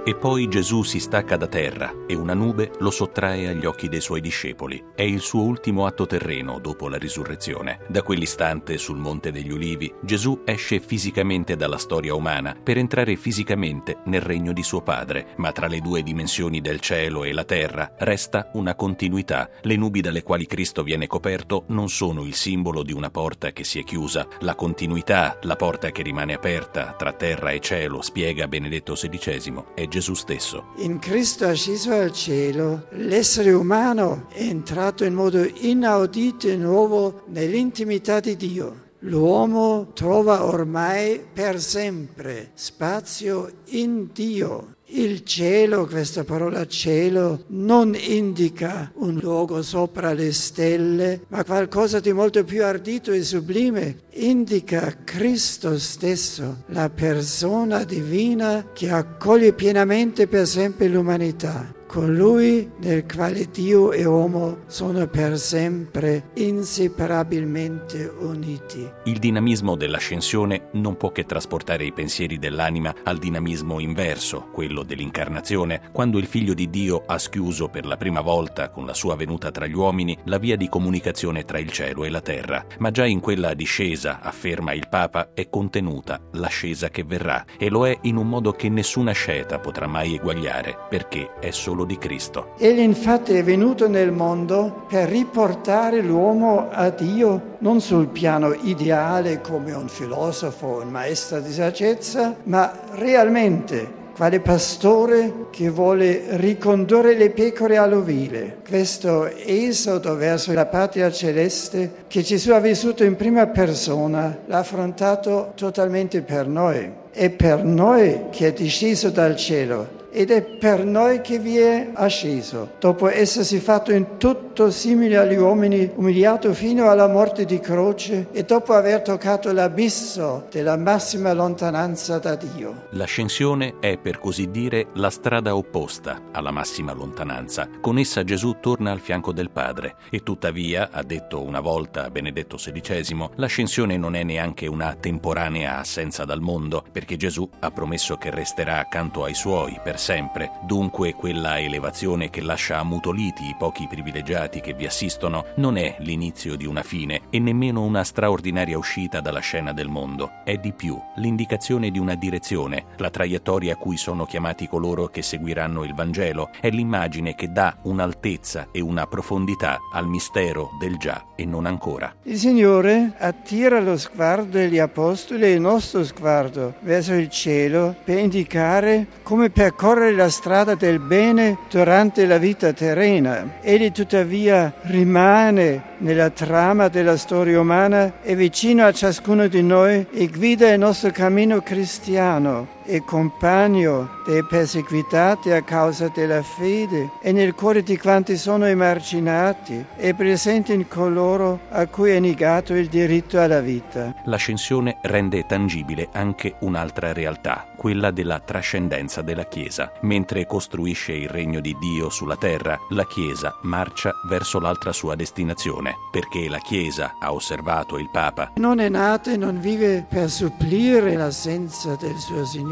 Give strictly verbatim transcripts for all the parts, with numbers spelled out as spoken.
E poi Gesù si stacca da terra e una nube lo sottrae agli occhi dei suoi discepoli. È il suo ultimo atto terreno dopo la risurrezione. Da quell'istante, sul Monte degli Ulivi, Gesù esce fisicamente dalla storia umana per entrare fisicamente nel regno di suo Padre. Ma tra le due dimensioni del cielo e la terra resta una continuità. Le nubi dalle quali Cristo viene coperto non sono il simbolo di una porta che si è chiusa. La continuità, la porta che rimane aperta tra terra e cielo, spiega Benedetto sedicesimo, è Gesù stesso. In Cristo asceso al cielo, l'essere umano è entrato in modo inaudito e nuovo nell'intimità di Dio. L'uomo trova ormai per sempre spazio in Dio. Il cielo, questa parola cielo, non indica un luogo sopra le stelle, ma qualcosa di molto più ardito e sublime. Indica Cristo stesso, la persona divina che accoglie pienamente per sempre l'umanità. Colui nel quale Dio e uomo sono per sempre inseparabilmente uniti. Il dinamismo dell'ascensione non può che trasportare i pensieri dell'anima al dinamismo inverso, quello dell'incarnazione, quando il Figlio di Dio ha schiuso per la prima volta, con la sua venuta tra gli uomini, la via di comunicazione tra il cielo e la terra. Ma già in quella discesa, afferma il Papa, è contenuta l'ascesa che verrà, e lo è in un modo che nessuna asceta potrà mai eguagliare, perché è solo di Cristo. Egli infatti è venuto nel mondo per riportare l'uomo a Dio, non sul piano ideale come un filosofo, un maestro di saggezza, ma realmente quale pastore che vuole ricondurre le pecore all'ovile. Questo esodo verso la patria celeste che Gesù ha vissuto in prima persona l'ha affrontato totalmente per noi. È per noi che è disceso dal cielo ed è per noi che vi è asceso, dopo essersi fatto in tutto simile agli uomini, umiliato fino alla morte di croce e dopo aver toccato l'abisso della massima lontananza da Dio. L'ascensione è, per così dire, la strada opposta alla massima lontananza. Con essa Gesù torna al fianco del Padre e tuttavia, ha detto una volta Benedetto sedicesimo, l'ascensione non è neanche una temporanea assenza dal mondo, perché Gesù ha promesso che resterà accanto ai suoi per sempre. Dunque quella elevazione che lascia ammutoliti i pochi privilegiati che vi assistono non è l'inizio di una fine e nemmeno una straordinaria uscita dalla scena del mondo. È di più l'indicazione di una direzione, la traiettoria a cui sono chiamati coloro che seguiranno il Vangelo. È l'immagine che dà un'altezza e una profondità al mistero del già e non ancora. Il Signore attira lo sguardo degli apostoli e il nostro sguardo verso il cielo per indicare come percorrere la strada del bene durante la vita terrena. Egli tuttavia rimane nella trama della storia umana, è vicino a ciascuno di noi e guida il nostro cammino cristiano. È compagno dei perseguitati a causa della fede e nel cuore di quanti sono emarginati, è presente in coloro a cui è negato il diritto alla vita. L'ascensione rende tangibile anche un'altra realtà, quella della trascendenza della Chiesa. Mentre costruisce il regno di Dio sulla terra, la Chiesa marcia verso l'altra sua destinazione, perché la Chiesa, ha osservato il Papa, non è nata e non vive per supplire l'assenza del suo Signore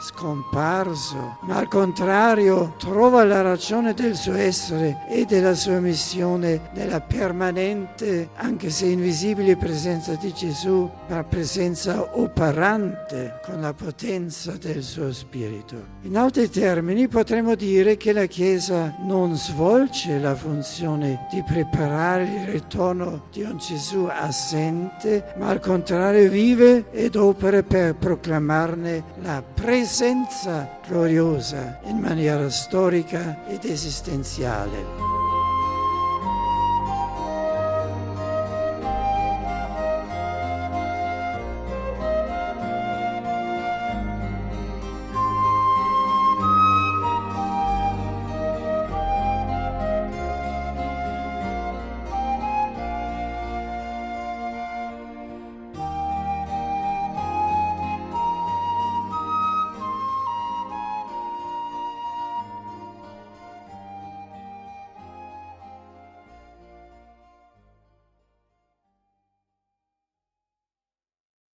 scomparso, ma al contrario trova la ragione del suo essere e della sua missione nella permanente, anche se invisibile, presenza di Gesù, ma presenza operante con la potenza del suo Spirito. In altri termini potremmo dire che la Chiesa non svolge la funzione di preparare il ritorno di un Gesù assente, ma al contrario vive ed opera per proclamarne la presenza gloriosa in maniera storica ed esistenziale.